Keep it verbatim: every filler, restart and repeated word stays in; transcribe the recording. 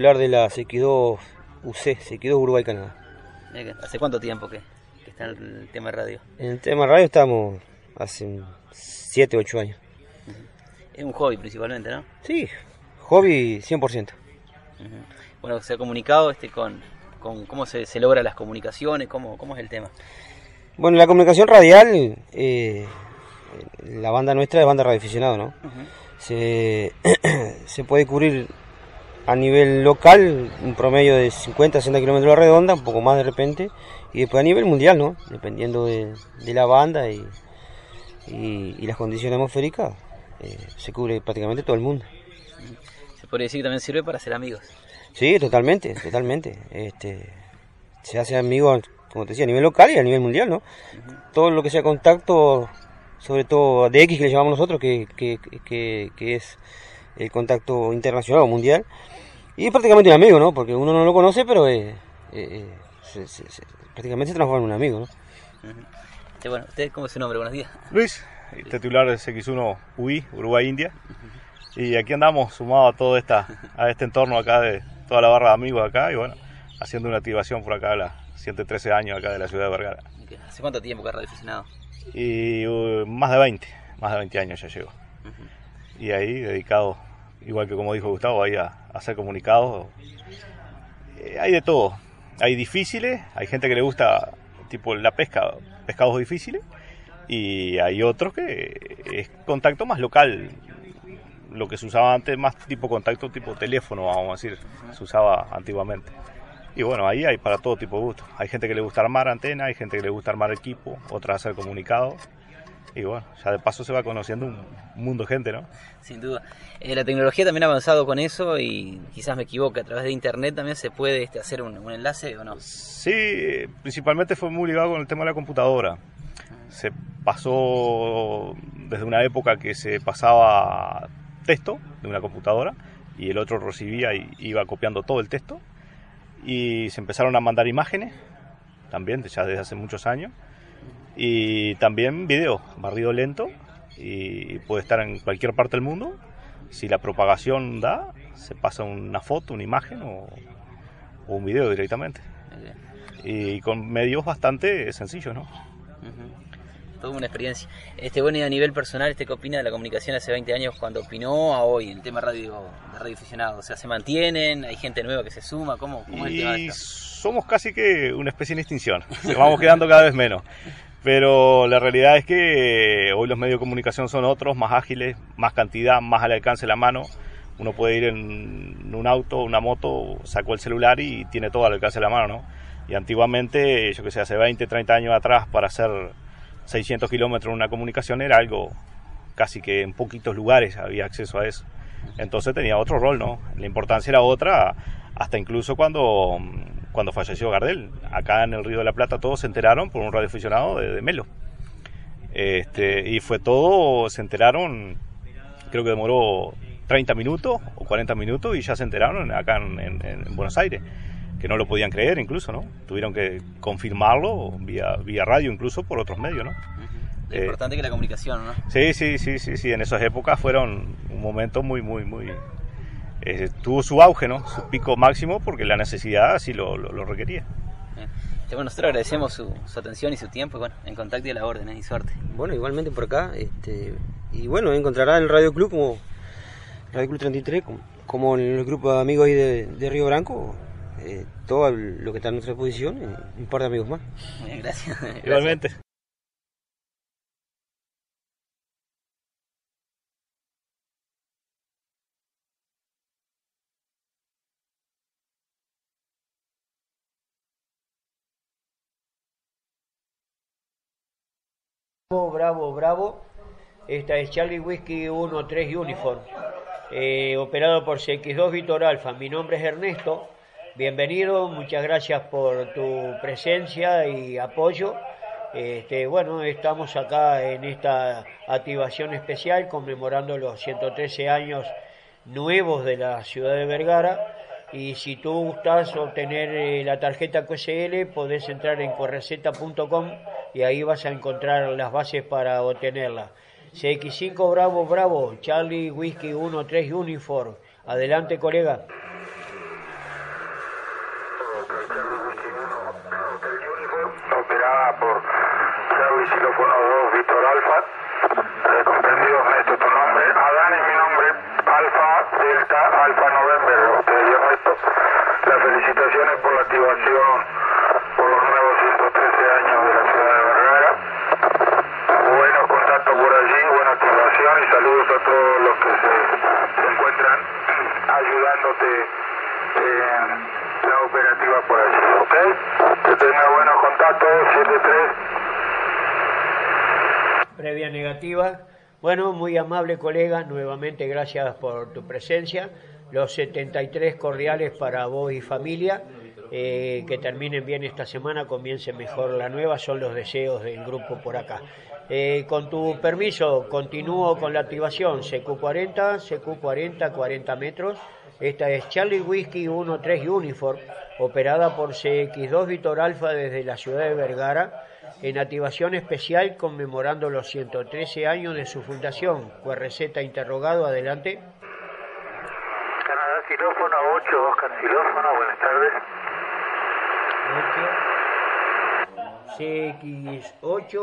titular de la C X dos U C, C X dos Uruguay Canadá. ¿Hace cuánto tiempo que, que está en el tema de radio? En el tema de radio estamos hace siete, ocho años. Uh-huh. Es un hobby principalmente, ¿no? Sí, hobby cien por ciento. Uh-huh. Bueno, se ha comunicado este con, con cómo se, se logran las comunicaciones, cómo, cómo es el tema. Bueno, la comunicación radial, eh, la banda nuestra es banda radioaficionado, ¿no? Uh-huh. Se, se puede cubrir a nivel local un promedio de cincuenta a sesenta kilómetros de redonda, un poco más de repente, y después a nivel mundial, ¿no? Dependiendo de, de la banda y, y, y las condiciones atmosféricas, eh, se cubre prácticamente todo el mundo. Se podría decir que también sirve para hacer amigos. Sí, totalmente, totalmente. Este, se hace amigos, como te decía, a nivel local y a nivel mundial, ¿no? Uh-huh. Todo lo que sea contacto, sobre todo de X que le llamamos nosotros, que, que, que, que es el contacto internacional o mundial, y prácticamente un amigo, ¿no? Porque uno no lo conoce, pero eh, eh, se, se, se, prácticamente se transforma en un amigo, ¿no? Uh-huh. Sí, bueno, ¿usted cómo es su nombre? Buenos días. Luis, titular de C X uno U I, Uruguay-India. Uh-huh. Y aquí andamos sumados a todo esta, a este entorno acá de toda la barra de amigos acá, y bueno, haciendo una activación por acá de los ciento trece años acá de la ciudad de Vergara. Okay. ¿Hace cuánto tiempo que es radioaficionado? Y uh, más de veinte, más de veinte años ya llevo. Uh-huh. Y ahí dedicado, igual que como dijo Gustavo, ahí a, a hacer comunicados. Eh, hay de todo, hay difíciles, hay gente que le gusta tipo la pesca, pescados difíciles, y hay otros que es contacto más local, lo que se usaba antes, más tipo contacto tipo teléfono, vamos a decir, se usaba antiguamente. Y bueno, ahí hay para todo tipo de gustos. Hay gente que le gusta armar antena, hay gente que le gusta armar equipo, otras hacer comunicados. Y bueno, ya de paso se va conociendo un mundo de gente, ¿no? Sin duda. Eh, la tecnología también ha avanzado con eso y quizás me equivoque, a través de internet también se puede este, hacer un, un enlace o no. Sí, principalmente fue muy ligado con el tema de la computadora. Se pasó desde una época que se pasaba texto de una computadora y el otro recibía y iba copiando todo el texto. Y se empezaron a mandar imágenes, también ya desde hace muchos años, y también video, barrido lento, y puede estar en cualquier parte del mundo. Si la propagación da, se pasa una foto, una imagen o, o un video directamente. Y con medios bastante sencillos, ¿no? Uh-huh. Toda una experiencia. Este, bueno, y a nivel personal, este, ¿qué opina de la comunicación hace veinte años cuando opinó a hoy, el tema radio, de radioaficionado? O sea, ¿se mantienen? ¿Hay gente nueva que se suma? ¿Cómo, cómo es el tema de esto? Somos casi que una especie en extinción, vamos quedando cada vez menos. Pero la realidad es que hoy los medios de comunicación son otros, más ágiles, más cantidad, más al alcance de la mano. Uno puede ir en un auto, una moto, sacó el celular y tiene todo al alcance de la mano, ¿no? Y antiguamente, yo que sé, hace veinte, treinta años atrás, para hacer seiscientos kilómetros en una comunicación era algo casi que en poquitos lugares había acceso a eso. Entonces tenía otro rol, ¿no? La importancia era otra, hasta incluso cuando, cuando falleció Gardel. Acá en el Río de la Plata todos se enteraron por un radioaficionado de, de Melo. Este, y fue todo, se enteraron, creo que demoró treinta minutos o cuarenta minutos y ya se enteraron acá en, en, en Buenos Aires, que no lo podían creer incluso, ¿no? Tuvieron que confirmarlo vía, vía radio, incluso por otros medios, ¿no? Uh-huh. Es eh, importante que la comunicación, ¿no? Sí, sí, sí, sí, sí, en esas épocas fueron un momento muy, muy, muy... Eh, tuvo su auge, ¿no? Su pico máximo porque la necesidad así lo, lo, lo requería. Este, bueno, nosotros agradecemos su, su atención y su tiempo, y bueno, en contacto y a la orden, ¿eh? Y suerte. Bueno, igualmente por acá, este, y bueno, encontrará en el Radio Club como Radio Club treinta y tres, como, como en el grupo de amigos ahí de, de Río Branco, eh, todo lo que está a nuestra disposición, y un par de amigos más. Bien, gracias. Igualmente. Bravo, bravo. Esta es Charlie Whiskey uno tres Uniform, eh, operado por C X dos Víctor Alfa. Mi nombre es Ernesto. Bienvenido, muchas gracias por tu presencia y apoyo. Este, bueno, estamos acá en esta activación especial conmemorando los ciento trece años nuevos de la ciudad de Vergara. Y si tú gustas obtener eh, la tarjeta Q S L, podés entrar en correceta punto com y ahí vas a encontrar las bases para obtenerla. C X cinco Bravo Bravo, Charlie Whiskey uno tres Uniform. Adelante, colega. Operada por Charlie Xilófono dos, Víctor Alfa. Eh, comprendido, Ernesto, tu nombre. Adán es mi nombre. Alfa, Delta, Alfa November. Usted y Ernesto. Las felicitaciones por la activación por los nuevos ciento trece años de la ciudad de Vergara. Buenos contactos por allí, buena activación y saludos a todos los que se, se encuentran ayudándote en la operativa por allí, ¿ok? Que tenga buenos contactos, siete tres. Previa negativa. Bueno, muy amable colega, nuevamente gracias por tu presencia. Los setenta y tres cordiales para vos y familia. Eh, que terminen bien esta semana, comience mejor la nueva, son los deseos del grupo por acá. Eh, con tu permiso, continúo con la activación. C Q cuarenta, C Q cuarenta, cuarenta metros. Esta es Charlie Whiskey uno tres Uniform, operada por C X dos Víctor Alfa desde la ciudad de Vergara, en activación especial conmemorando los ciento trece años de su fundación. Q R Z interrogado, adelante. Canadá Xilófono ocho, Oscar Xilófono, buenas tardes. C X ocho